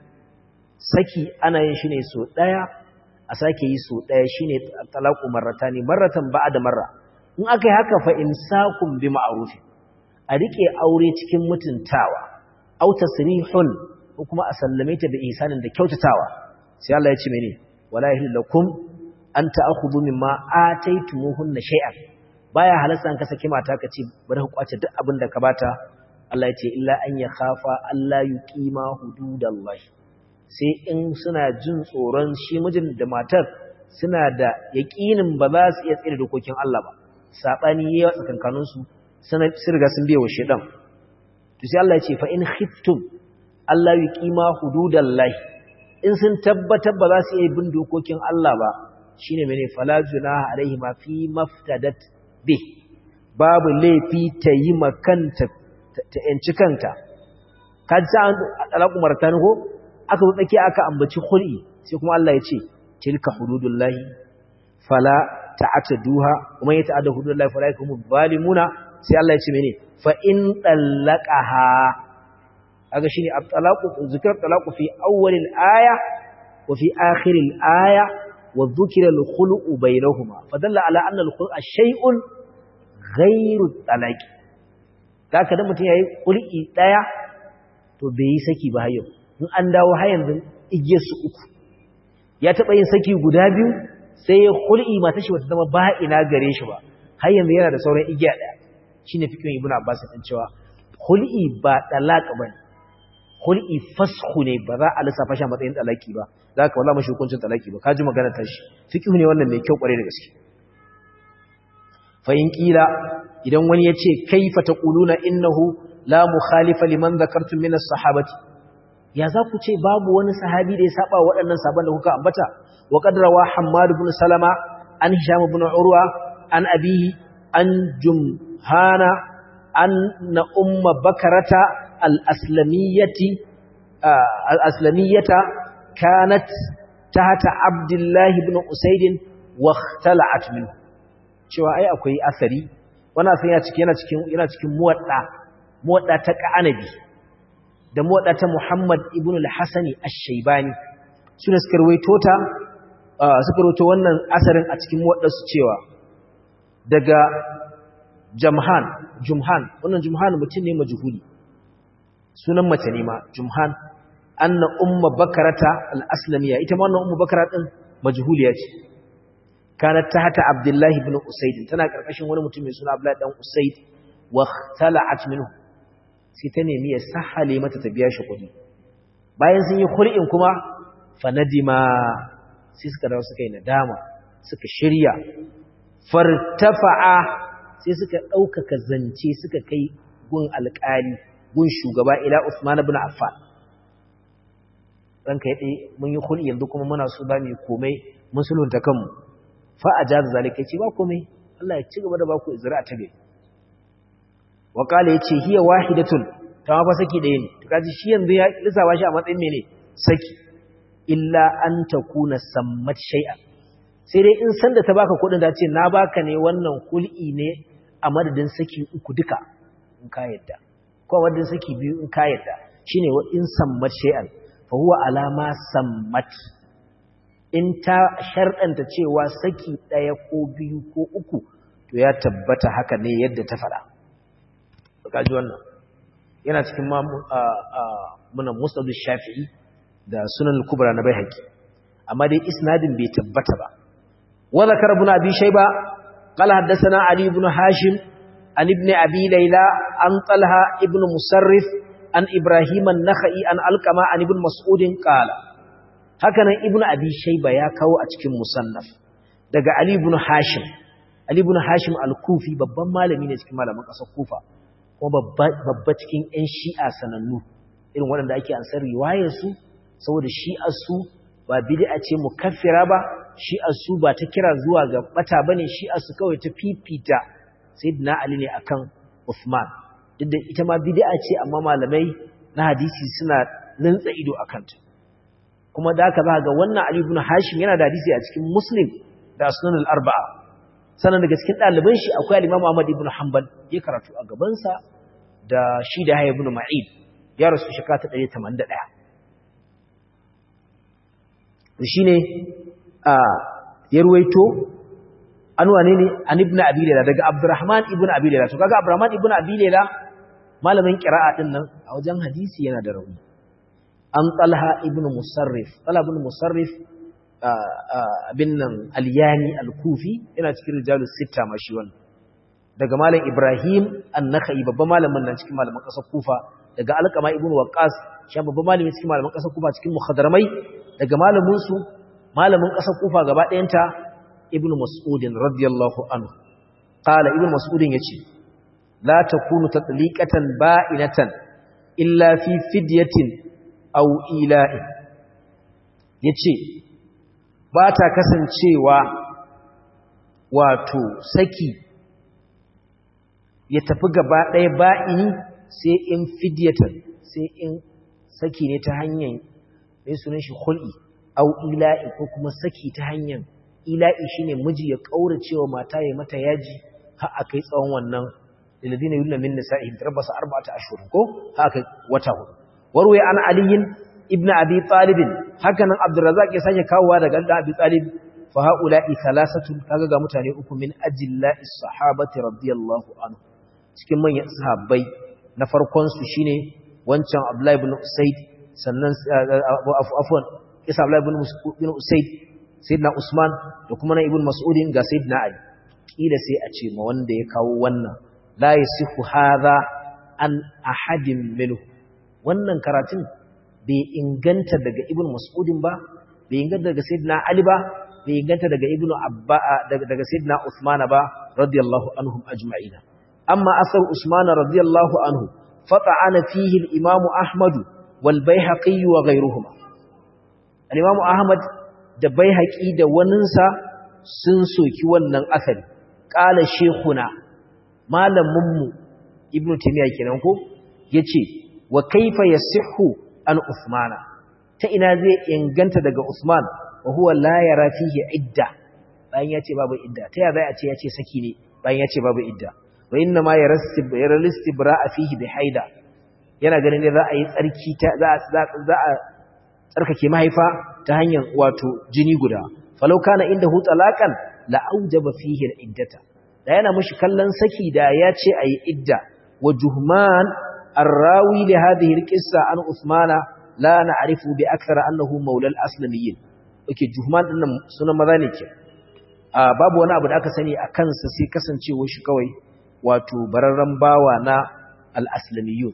saki ana yin shi ne so daya a sake yi so daya shine at-talaqu marratani marratan ba'da marra in akai haka fa imsakun bi ma'rufin a rike aure cikin mutuntawa aw tasrihun ko kuma a sallame ta bi ihsanin da kyautatawa sai Allah ya ce mene wala yahillakum an ta'khudhu mimma ataytumuhunna shay'an baya halasta an ka saki mata ka ce bari ka kwace duk abin da ka bata Allah ya ce illa an yakhafa alla yuqima hududallahi sai in suna jin tsoron shi mijin da matar suna da yaqinin ba za su iya tsare dokokin Allah ba sabani yayi tsakankanin su sun riga sun biye wa shedan to sai Allah ya ce fa in khiftum alla yuqima hududallahi in sun tabbatar ba za su iya bin dokokin Allah ba shine mene fala junaha alaihi ma fi maftadat bih babu laifi ta yi makanta ta yanci kanta kaji sa talaku martani ko aka zo tsaki aka ambaci khul'i sai kuma Allah ya ce tilka hududullahi fala ta'taduha kuma ya ta'adda hududullahi fala yakum zalimuna sai Allah ya ce mene fa in talaqaha aga shine at-talaqu zikr talaqu fi awwalil aya wa fi akhiril aya wa dhukira al-khulu'u bainahuma fadalla ala anna al-khulu'a shay'un ghayru at-talaq kaka da mutun yayi khul'i daya to bai yi saki ba hayo in an dawo har yanzu igiyar su uku ya taba yin saki guda biyu sai ya khul'i mata shi wata zama ba'ina gare shi ba har yanzu yana da sauran igiya daya shine fikin ibnu abbas din cewa khul'i ba talaq bane khul'i fasxu ne ba za a lissafa shi a matsayin talaki ba zaka wallahi mashi hukuncin talaki ba kaji magana ta shi fiqhu ne wannan mai kyau kware da gaske fa in kila idan wani yace kaifa taquluna innahu la mukhalifa liman dhakartum min as-sahabati ya za ku ce babu wani sahabi da ya saba waɗannan sahabban da kuka ambata wa qad rawa hammad ibn salama an hisham ibn urwa an abihi an jumhana anna umma bakarata al-aslamiyyati al-aslamiyyata kanat tahta abdullah ibn usayd wa ikhtala'at minhu cewa ai akwai asari wannan sai ya cikin yana cikin yana cikin muwadda muwadda ta Qanabi da muwadda ta Muhammad ibn al-Hasani ash-Shaybani suna suka rawaito ta suka rawaito wannan asarin a cikin muwadda su cewa daga Jamhan Jumhan wannan Jumhan mutum ne majhuli sunan mace ne ma Jumhan anna umma bakarata al-aslamiyya ita ma wannan ummu bakara din majhuliya ce kanat tahta Abdullah ibn Usayd tana karkashin wani mutum mai suna Abdullah dan Usayd wa ikhtala'at minhu sai ta nemi ya sahale mata ta biya shi kudi bayan sun yi khul'in kuma fanadima sai suka dawo suka yi nadama suka shirya fartafa'a sai suka ɗaukaka zance suka kai gun alƙali gun shugaba ila Usman ibn Affan ranka yade mun yi khul'i yanzu kuma muna so ba mu komai mun sulhunta kanmu fa ajaza zalika ce ba komai Allah ya ci gaba da baku izra ta gai wa kala yace hiya wahidatun ta fa saki ɗaya ne to kaji shi yanzu ya lissafa shi a matsayin mene saki illa an takuna sammat shay'an sai dai in sanda ta baka kudin ta ce na baka ne wannan hul'i ne a madadin saki uku duka in ka yadda ko madadin saki biyu in ka yadda shine wa in sammat shay'an fa huwa alama sammat in ta sharɗanta cewa saki ɗaya ko biyu ko uku to ya tabbata haka ne yadda ta fara kaji wannan yana cikin ma muna musnad shafi'i da sunan al-kubra na baihaqi amma dai isnadin bai tabbata ba wa zakar ibn abi shayba qala haddathana ali ibn hashim an ibn abi layla an talha ibn musarrif an ibrahim an-nakhai an alqama an ibn mas'ud qala hakanan ibn abi shayba ya kawo a cikin musannaf daga ali ibn hashim ali ibn hashim al-kufi babban malami ne cikin malaman kasar kufa kuma babba babba cikin ƴan shi'a sanannu irin waɗanda ake ansar riwayar su saboda shi'ar su ba bid'a ce mukaffira ba shi'ar su ba ta kira zuwa ga bata bane shi'ar su kawai ta fifita sayyidina ali ne akan Uthman duk da ita ma bid'a ce amma malamai na hadisi suna rantsa ido akan ta kuma da haka ga wannan Ali ibn Hashim yana da hadisi a cikin Muslim da Sunan al-Arba'a sanan daga cikin ɗaliban shi akwai al-Imam Ahmad ibn Hanbal ya karatu a gaban sa da shi da Hayy ibn Ma'in ya rasu shekara ta ɗari tamanin da ɗaya shine a ya ruwaito an wane ne an ibn Abi Layla daga Abdurrahman ibn Abi Layla to kaga Abdurrahman ibn Abi Layla malamin qira'a din nan a wajen hadisi yana da rauni an Talha ibn Musarrif Talha ibn Musarrif abin nan al-Yani al-Kufi yana cikin rijalus sitta ma shi wannan daga malam Ibrahim an-Nakhai babban malamin nan cikin malaman kasar Kufa daga Alqama ibn Waqqas shi babban malamin cikin malaman kasar Kufa cikin mukhadramai daga malamin su malamin kasar Kufa gaba ɗayanta ibn Mas'ud radiyallahu anhu qala ibn Mas'ud yace la takunu tatliqatan ba'inatan illa fi fidyatin aw ila'i yace ba ta kasancewa wato saki ya tafi gaba ɗaya ba'ini sai in fidyatan sai in saki ne ta hanyar mai sunan shi khul'i aw ila'i ko kuma saki ta hanyar ila'i shine miji ya kaurace wa mata ya mata yaji har akai tsawon wannan alladhina yulna min nisa'ihim tarabbasa arba'ata ashhur ko haka wata hudu warwaye an aliyin ibn abi talib hakanan abdurrazzaq ya sake kawowa daga dan abi talib fa haula'i thalathatun kaga ga mutane uku min ajilla'is sahabati radiyallahu anhu cikin manyan sahabbai na farkon su shine wancan abdullahi ibn usayd sannan afwan isa abdullahi ibn usayd sayyidina usman da kuma na ibn mas'udin ga sayyidina ali kila sai a ce ma wanda ya kawo wannan la yasihu hadha an ahadin minhu wannan karatun bai inganta daga ibn mas'udin ba bai inganta daga sayyidina ali ba bai inganta daga ibn abba daga daga sayyidina usman ba radiyallahu anhum ajma'ina amma asar usman radiyallahu anhu fata'ana fihi al-imam ahmad wal baihaqi wa ghayruhuma al-imam ahmad da baihaqi da waninsa sun soki wannan asali qala shaykhuna malaminmu ibn taymiya kenan ko yace wa kaifa yasihhu an usmana ta ina zai inganta daga usman wa huwa la yara fihi idda bayan yace babu idda ta ya zai a ce yace saki ne bayan yace babu idda wa inna ma yarasib yaralistibra'a fihi bi haida yana ganin ne za a yi tsarki ta za za a tsarkake mahaifa ta hanyar wato jini guda falau kana indahu talaqan la aujaba fihi al-iddata da yana mushi kallon saki da ya ce ayi idda wa juhman arrawi li hadhihi al-qissa an usmana la na'rifu bi akthara annahu mawla al-aslamiyyin okay juhman din nan sunan maza ne ke a babu wani abu da aka sani a kansa sai kasancewar shi kawai wato bararran bawa na al-aslamiyyun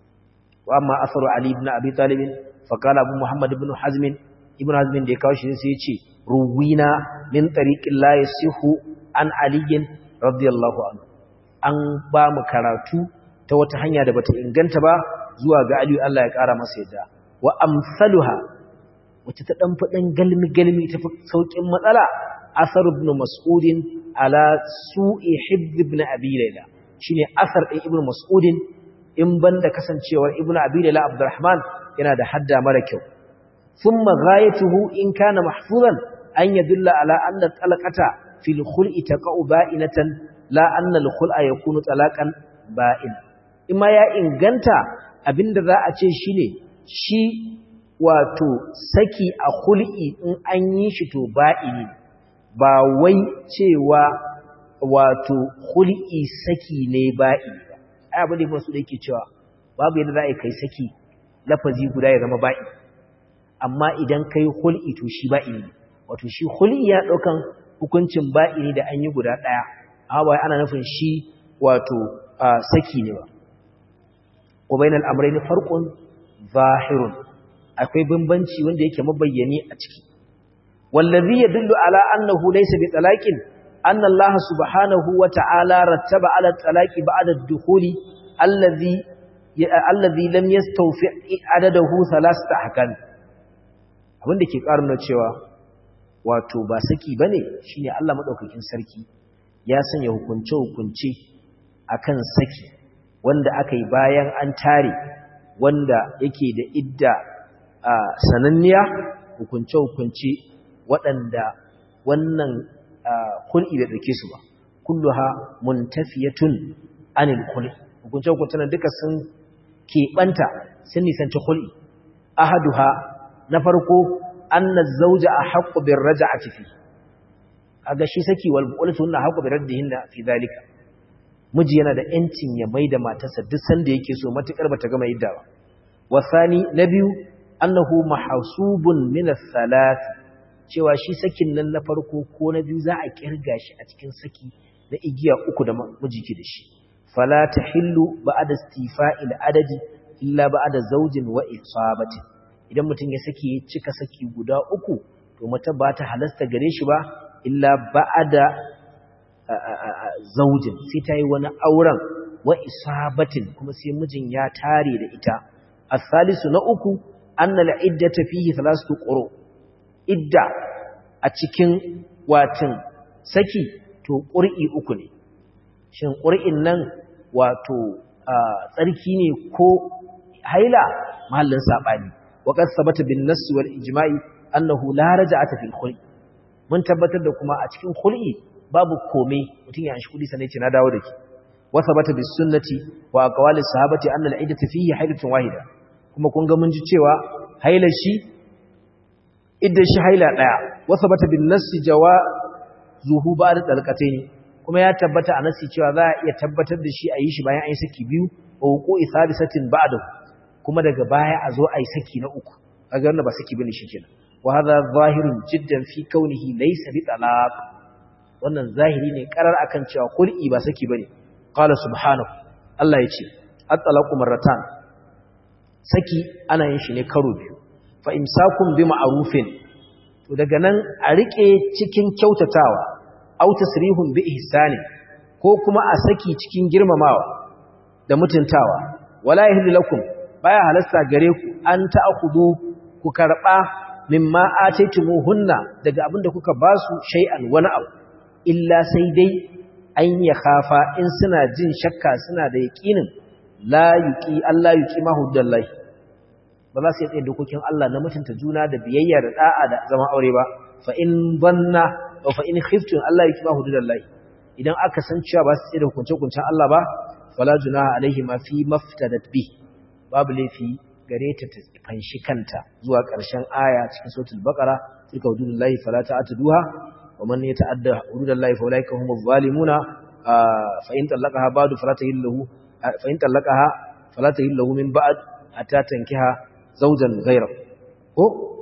wa amma asaru ali ibn abi talib fa qala abu muhammad ibn hazm ibn hazm da ya kawo shi sai ya ce ruwina min tariqin la yasihu an aliyin radiyallahu anhu an ba mu karatu ta wata hanya da bata inganta ba zuwa ga Aliyu Allah ya kara masa yadda wa amsaluha wacce ta dan fadin galmi galmi ta saukin matsala asar ibn mas'ud ala su'i hibd ibn abi layla shine asar din ibn mas'ud in banda kasancewar ibn abi layla abdurrahman yana da hadda mara kyau thumma ghayatuhu in kana mahfuzan an yadulla ala anna talaqata fil khul'i taqa'u ba'inatan la anna al khul'a yakunu talaqan ba'in imma ya inganta abinda za a ce shine shi wato saki a khul'i in an yi shi to ba'ini ba wai cewa wato khul'i saki ne ba'ini ba ai abin da masu da yake cewa babu yadda za a kai saki lafazi guda ya zama ba'ini amma idan kai khul'i to shi ba'ini wato shi khul'i ya daukan hukuncin ba'ini da an yi guda daya amma bai ana nufin shi wato saki ne ba wa bainal amrayn farqun zahirun akwai bambanci wanda yake mabayyani a ciki wallazi yadullu ala annahu laysa bi talaqin anna Allah subhanahu wa ta'ala rattaba ala talaqi ba'da ad-dukhuli allazi allazi lam yastawfi adadahu thalathata ahkam abinda ke karuna cewa wato ba saki bane shine Allah madaukakin sarki ya sanya hukunce hukunce akan saki wanda aka yi bayan an tare wanda yake da idda sananniya hukunce hukunce waɗanda wannan kul'i da dake su ba kulluha muntafiyatun anil kul'i hukunce hukunce duka sun keɓanta sun nisanci kul'i ahaduha na farko anna zawja ahqqu bir raj'ati fi kaga shi saki wal qultu inna ahqqu bir raddihinna fi zalika miji yana da yancin ya maida matarsa duk sanda yake so matukar bata gama idda ba wasani nabiyu annahu mahsubun min ath-thalath cewa shi sakin nan na farko ko na biyu za a kirga shi a cikin saki na igiya uku da miji ke da shi fala tahillu ba'da istifa'il adadi illa ba'da zawjin wa isabatin idan mutum ya saki ya cika saki guda uku to mata ba ta halasta gare shi ba illa ba'da zaujin sai ta yi wani auren wa isabatin kuma sai mijin ya tare da ita as-salisu na uku anna al-iddata fihi thalathatu quru idda a cikin watin saki to qur'i uku ne shin qur'in nan wato tsarki ne ko haila mahallin sabani وقد ثبت بالنص والإجماع أنه لا رجعة في الخلق من tabbatar da kuma a cikin khul'i babu komai mutun ya anshi kudi sanai ce na dawo dake wa thabata bis sunnati wa aqwali sahabati anna al-iddatu fihi haylatun wahida kuma kun ga mun ji cewa hailar shi idda shi haila daya wa thabata bin nass jawazuhu ba'da talqatayn kuma ya tabbata a nasi cewa za a iya tabbatar da shi a yi shi bayan an yi saki biyu wa wuqu'i thabisatin ba'dahu kuma daga baya a zo a yi saki na uku kaga wannan ba saki bane shikenan wa hadha zahirun jiddan fi kaunihi laysa bi talaq wannan zahiri ne karar akan cewa qur'i ba saki bane qala subhanahu Allah yace at-talaqu marratan saki ana yin shi ne karo biyu fa imsakun bi ma'rufin to daga nan a rike cikin kyautatawa aw tasrihun bi ihsani ko kuma a saki cikin girmamawa da mutuntawa wala yahillu lakum baya halasta gare ku an ta'khudhu ku karba mimma ataytumuhunna daga abinda kuka basu shay'an wani abu illa sai dai an ya khafa in suna jin shakka suna da yaqinin la yuqi Allah yuqi ma huddallahi ba za su yi dokokin Allah na mutunta juna da biyayya da da'a da zaman aure ba fa in banna aw fa in khiftun Allah yuqi ma huddallahi idan aka san cewa ba su yi da hukunce-hukuncen Allah ba fala junaha alaihi ma fi maftadat bi babu laifi gare ta ta fanshi kanta zuwa ƙarshen aya cikin suratul baqara tilka hududullahi fala ta'tuduha wa man yata'adda hududallahi fa ulaika humuz zalimuna fa in talaqaha ba'du fala tahillu fa in talaqaha fala tahillu min ba'd hatta tankiha zawjan ghayra ko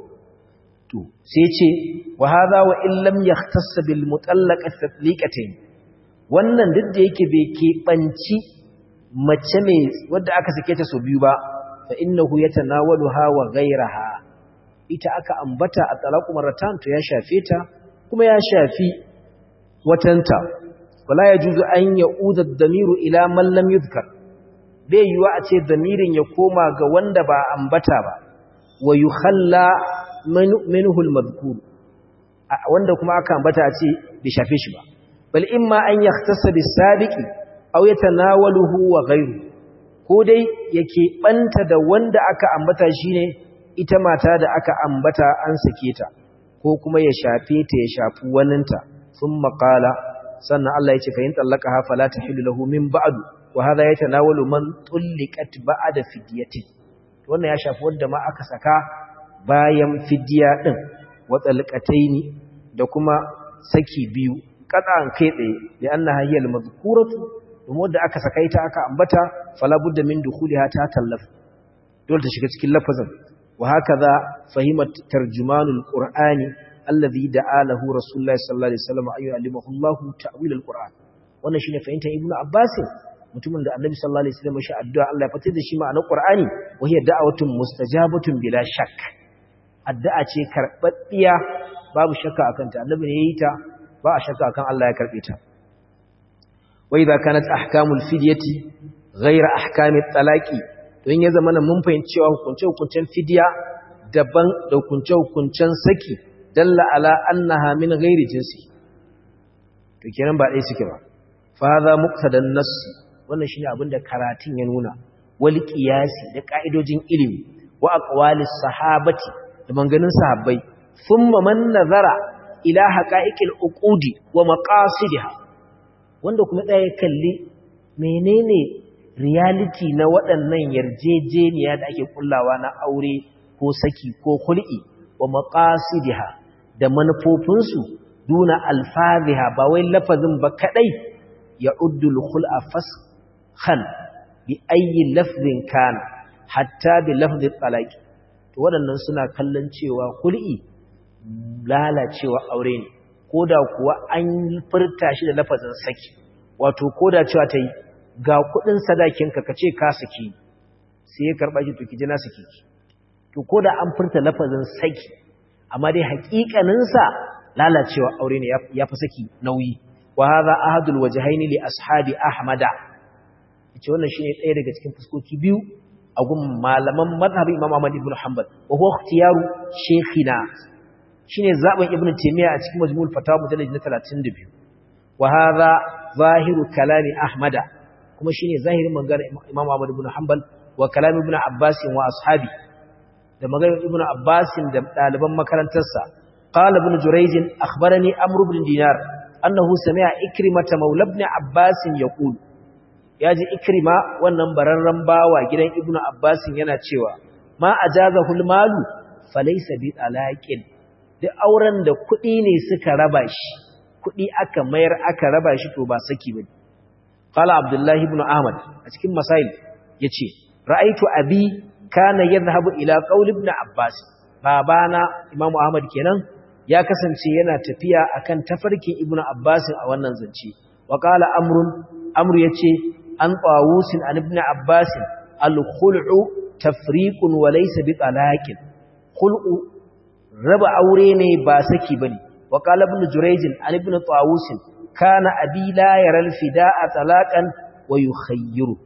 to sai ce wa hadha wa in lam yakhtass bil mutallaqati tatliqatayn wannan duk da yake bai ke banci mace mai wadda aka sake ta so biyu ba fa innahu yatanawaluha wa ghayraha ita aka ambata a talaqu marratan to ya shafe ta kuma ya shafi watanta wala yajuzu an yauda ad-damiru ila man lam yuzkar bai yiwa a ce damirin ya koma ga wanda ba ambata ba wa yukhalla minhu al-madhkur wanda kuma aka ambata a ce bai shafe shi ba bal imma an yahtassa bis-sabiqi aw yatanawaluhu wa ghayru ko dai yake banta da wanda aka ambata shine ita mata da aka ambata an sake ta ko kuma ya shafe ta ya shafi waninta thumma qala sannan Allah yace fa in talaqaha fala tahillu lahu min ba'du wa hadha yatanawalu man tulliqat ba'da fidyati wannan ya shafi wanda ma aka saka bayan fidya din wa talqataini da kuma saki biyu kadan kai tsaye da annaha hiya al-madhkuratu domin da aka saka ita aka ambata fala budda min dukhuliha ta tallaf dole ta shiga cikin lafazin wa hakaza fahimat tarjumanul qur'ani alladhi da'a lahu rasulullahi sallallahu alaihi wasallam ayu alimahu Allah ta'wil al-qur'an wannan shine fahimtar Ibn Abbas mutumin da Annabi sallallahu alaihi wasallam shi addu'a Allah ya fitar da shi ma'anar Qur'ani wa hiya da'watun mustajabatun bila shakk addu'a ce karbabbiya babu shakka akan ta Annabi ne yayi ta ba a shakka akan Allah ya karbe ta wa idza kanat ahkamul fidyati ghayra ahkamit talaqi to in ya zama mun fahimci cewa hukunce hukuncen fidya daban da hukunce hukuncen saki dalla ala annaha min ghairi jinsi to kenan ba dai suke ba fa hadha muqtadan nass wannan shine abinda karatun ya nuna wal qiyasi da kaidojin ilimi wa aqwalis sahabati da manganin sahabbai thumma man nazara ila haqa'iqil uqudi wa maqasidiha wanda kuma daya kalli menene reality na waɗannan yarjejeniya da ake kullawa na aure ko saki ko hul'i wa maqasidiha da manufofinsu duna alfaziha ba wai lafazin ba kadai ya uddul khul'a fashan bi ayi lafzin kana hatta bi lafzi talaq to waɗannan suna kallon cewa hul'i lalacewa aure ne koda kuwa an furta shi da lafazin saki wato koda cewa tayi ga kudin sadakinka kace ka saki sai ya karba shi to kiji na saki to koda an furta lafazin saki amma dai haƙiƙanin sa lalacewa aure ne yafi saki nauyi wa hadha ahadul wajhayn li ashabi ahmada yace wannan shine ɗaya daga cikin fuskoki biyu a gun malaman mazhabi Imam Ahmad ibn Hanbal wa huwa ikhtiyaru shaykhina shine zaben Ibn Taymiyyah a cikin Majmu'ul Fatawa mujallad na talatin da biyu wa hadha zahiru kalami Ahmada kuma shine zahirin maganar Imam Ahmad ibn Hanbal wa kalami Ibn Abbas wa ashabi da maganar Ibn Abbas da daliban makarantarsa qala Ibn Jurayj akhbarani Amr ibn Dinar annahu sami'a Ikrimah mawla ibn Abbas yaqul yaji Ikrima wannan bararran bawa gidan Ibn Abbas yana cewa ma ajazahul malu falaysa bi talaqin duk auren da kuɗi ne suka raba shi kuɗi aka mayar aka raba shi to ba saki bane qala Abdullah ibn Ahmad a cikin masail yace ra'aytu abi kana yadhhabu ila qawl ibn Abbas babana Imam Ahmad kenan ya kasance yana tafiya akan tafarkin Ibn Abbas a wannan zance wa qala amrun amru yace an tawusin an ibn Abbas al-khul'u tafriqun wa laysa bi talaqin khul'u raba aure ne ba saki bane wa qala ibn Jurayj an ibn Tawus kana abi la yara al-fida'a talaqan wa yukhayyiru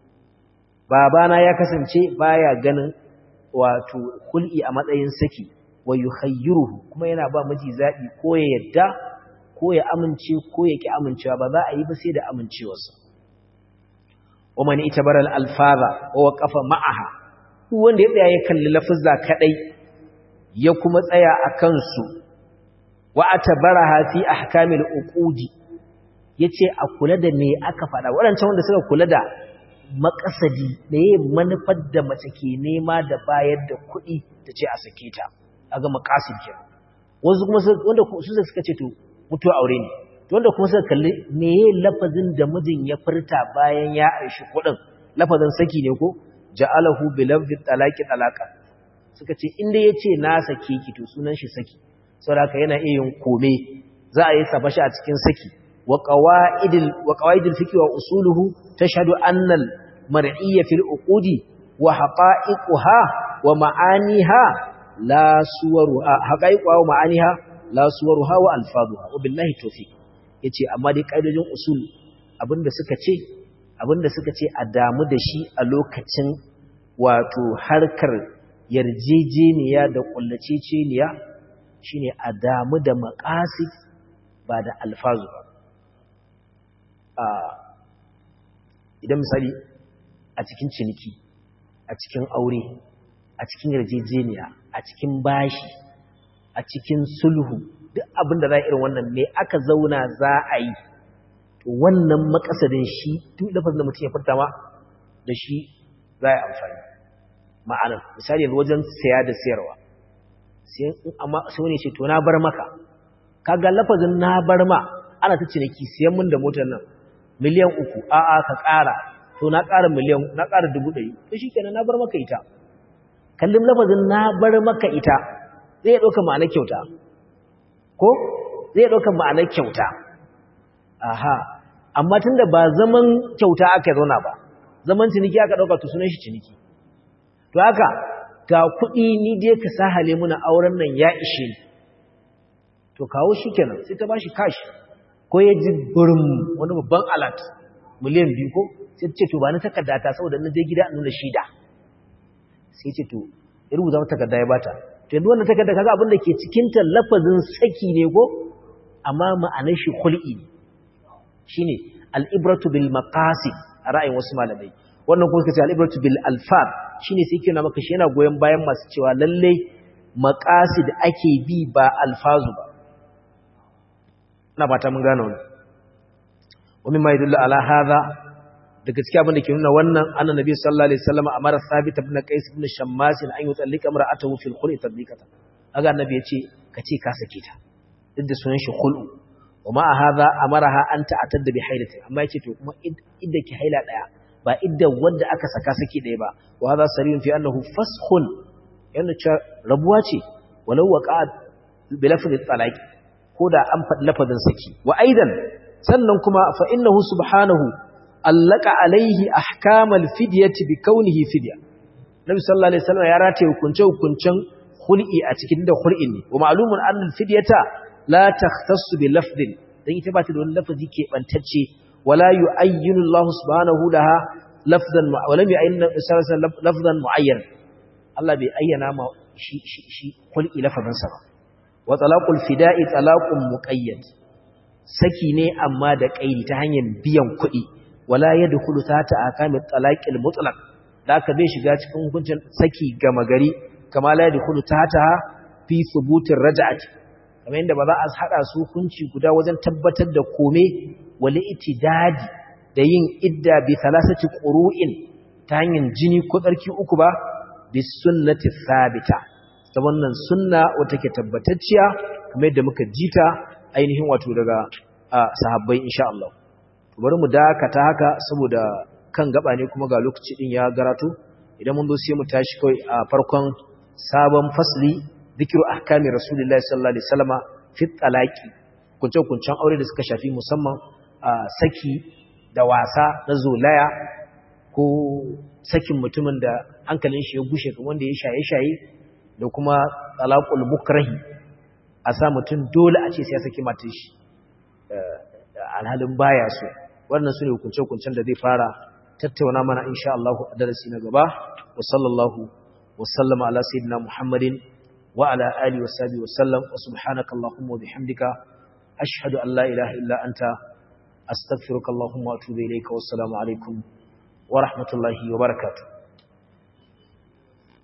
babana ya kasance baya ganin wato kul'i a matsayin saki wa yukhayyiruhu kuma yana ba miji zabi ko ya yadda ko ya amince ko ya ki amincewa ba za a yi ba sai da amincewarsa wa man itabara al-alfaza wa waqafa ma'aha duk wanda ya tsaya ya kalli lafuzza kadai ya kuma tsaya a kansu wa atabaraha fi ahkamil uqudi yace a kula da me aka fada wadancan wanda suka kula da makasadi da yayin manufar da mace ke nema da bayar da kuɗi tace a sake ta aga makasid kenan wasu kuma wanda su suka ce to mutuwa aure ne to wanda kuma suka kalli meye lafazin da mijin ya furta bayan ya aishi kuɗin lafazin saki ne ko ja'alahu bi lafzi talaqi talaqa suka ce inda ya ce na sake ki to sunan shi saki saboda yana iya yin kome za a yi saba shi a cikin saki wa qawaidil wa qawaidil fiqh wa usuluhu tashhadu anna al mar'iyya fil uqudi wa haqa'iquha wa ma'aniha la suwaruha haqa'iquha wa ma'aniha la suwaruha wa alfaduha wa billahi tawfiq yace amma dai kaidojin usul abinda suka ce abinda suka ce a damu da shi a lokacin wato harkar yarjejeniya da kullaceceniya shine a damu da maqasid ba da alfazu ba idan misali a cikin ciniki a cikin aure a cikin yarjejeniya a cikin bashi a cikin sulhu duk abin da za irin wannan ne aka zauna za a yi to wannan makasadin shi duk lafazin da mutum ya furta ma da shi za a amfani ma'anar misali yanzu wajen saya da sayarwa amma sai wani ce to na bar maka kaga lafazin na bar ma ana ta ciniki siyan mun da motar nan miliyan uku a'a ka ƙara to na ƙara miliyan na ƙara dubu ɗari to shikenan na bar maka ita kallin lafazin na bar maka ita zai ɗauka ma'anar kyauta ko zai ɗauka ma'anar kyauta aha amma tunda ba zaman kyauta aka zauna ba zaman ciniki aka dauka to sunan shi ciniki to haka ga kuɗi ni dai ka sahale muna auren nan ya ishe ni to kawo shi kenan sai ta bashi cash ko ya ji burin wani babban alat miliyan biyu ko sai ce to ba ni takarda ta saboda na je gida in nuna shida sai ce to ya rubuta mata takarda ya bata to yanzu wannan takarda kaga abin da ke cikin ta lafazin saki ne ko amma ma'anar shi khul'i ne shine al-ibratu bil maqasid a ra'ayin wasu malamai wannan kuma kace al-ibratu bil alfaz shine sai kina maka shi yana goyen bayan masu cewa lalle maqasid ake bi ba alfazu ba ina fata mun gane wannan wa mimma yadullu ala hadha da gaskiya abin da ke nuna wannan annabi sallallahu alaihi wasallam amara Thabit ibn Qais ibn Shammas an yutallika imra'atahu fil khul'i tadliqata aga annabi yace kace ka sake ta duk da sunan shi khul'u wa ma hadha amaraha an ta'tadda bi haidati amma yace to kuma idda ki haila daya ba idda wanda aka saka saki daya ba wa hadha sarihun fi annahu faskhun yana cewa rabuwa ce walau waqa'at bi lafzi talaqi koda an faɗi lafazin saki wa aidan sannan kuma fa innahu subhanahu allaka alaihi ahkamal fidyati bi kaunihi fidya nabi sallallahu alaihi wasallam ya rataye hukunce hukuncen khul'i a cikin da khul'in ne wa ma'lumun anna al-fidyata la takhtassu bi lafdin dan ita ba ta da wani lafazi ke bantacce wala yu'ayyinu Allah subhanahu laha lafzan wa lam yu'ayyin lafzan mu'ayyan Allah bai ayyana ma shi shi khul'i lafazin sa ba wa talaqul fida'i talaqun muqayyad saki ne amma da kaidi ta hanyar biyan kuɗi wala yadkhulu tahta ahkamit talaqil mutlaq da aka bai shiga cikin hukuncin saki gama gari kama la yadkhulu tahta fi thubutir raj'ati kamar yadda ba za a hada su hukunci guda wajen tabbatar da kome wali itidadi da yin idda bi thalathati qurun ta hanyar jini ko tsarki uku ba bi sunnati thabita ta wannan sunna wata ke tabbatacciya kamar yadda muka jita ainihin wato daga sahabbai insha Allah bari mu dakata haka saboda kan gaba ne kuma ga lokaci din ya garato idan mun zo sai mu tashi kai a farkon sabon fasli zikru ahkami rasulullahi sallallahu alaihi wasallama fi talaqi kunce kuncen aure da suka shafi musamman saki da wasa na zolaya ko sakin mutumin da hankalin shi ya gushe kamar wanda ya shaye shaye da kuma talaqul mukrahi a sa mutum dole a ce sai ya saki matar shi alhalin baya so wannan sune hukunce-hukuncen da zai fara tattauna mana insha Allah a darasi na gaba wa sallallahu wa sallama ala sayyidina Muhammadin wa ala alihi wa sahbihi wa sallam wa subhanaka allahumma wa bihamdika ashhadu an la ilaha illa anta astaghfiruka allahumma wa atubu ilayka wa assalamu alaikum wa rahmatullahi wa barakatuh